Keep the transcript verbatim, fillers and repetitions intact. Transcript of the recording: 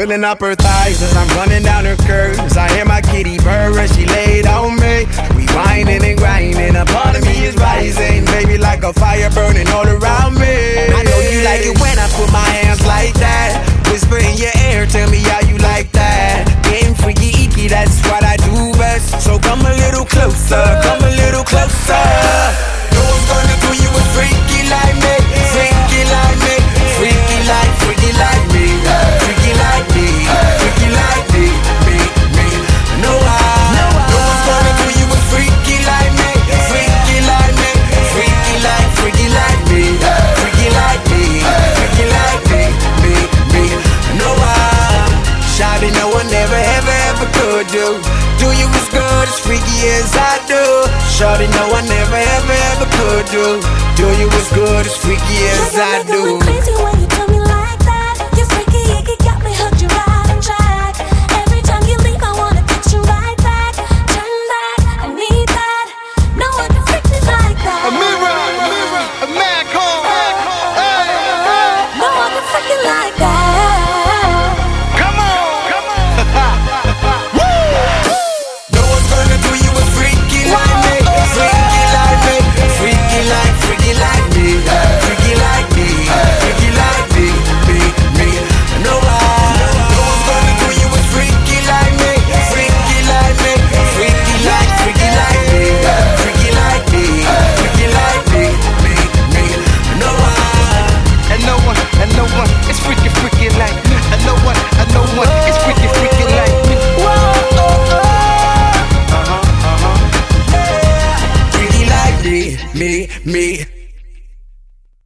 Filling up her thighs as I'm running down her curves. I hear my kitty purr as she laid on me. We whining and grinding, a part of me is rising. Baby, like a fire burning all around me. I know you like it when I put my hands like that. Whisper in your ear, tell me how you like that. Getting freaky, icky, that's what I do best. So come a little closer, come a little closer. No one's gonna do you a freaky like me, freaky like me, freaky like, freaky like me, freaky like me, freaky like me, me, me. No, I, no one's gonna do you a freaky like me, freaky like me, freaky like, freaky like me, freaky like me, freaky like me, me, me. No, I, shawty, no one ever, ever, ever could do. Do you as good, as freaky as I do. Shawty, no one ever, ever, ever could do. Do you as good, as freaky as I do. Crazy when you tell me like that. You're freaky, you got me hooked, you right on track. Every time you leave, I wanna get you right back. Turn back, I need that. No one can freak me like that. A mirror, a mirror, a mad call. No one can freak you like that. Come on, come on. No one's gonna do you a freaky like me, freaky like me, freaky like, freaky like me, freaky like me, freaky like me, me, me. No, I, no one's gonna do you a freaky like me, freaky like me, freaky like, freaky like me, freaky like me, freaky like me, me, me. No, I, And no one, and no one is freaky, freaky like me. And no one, and no one is freaky, freaky like me. freaky like me, me, me.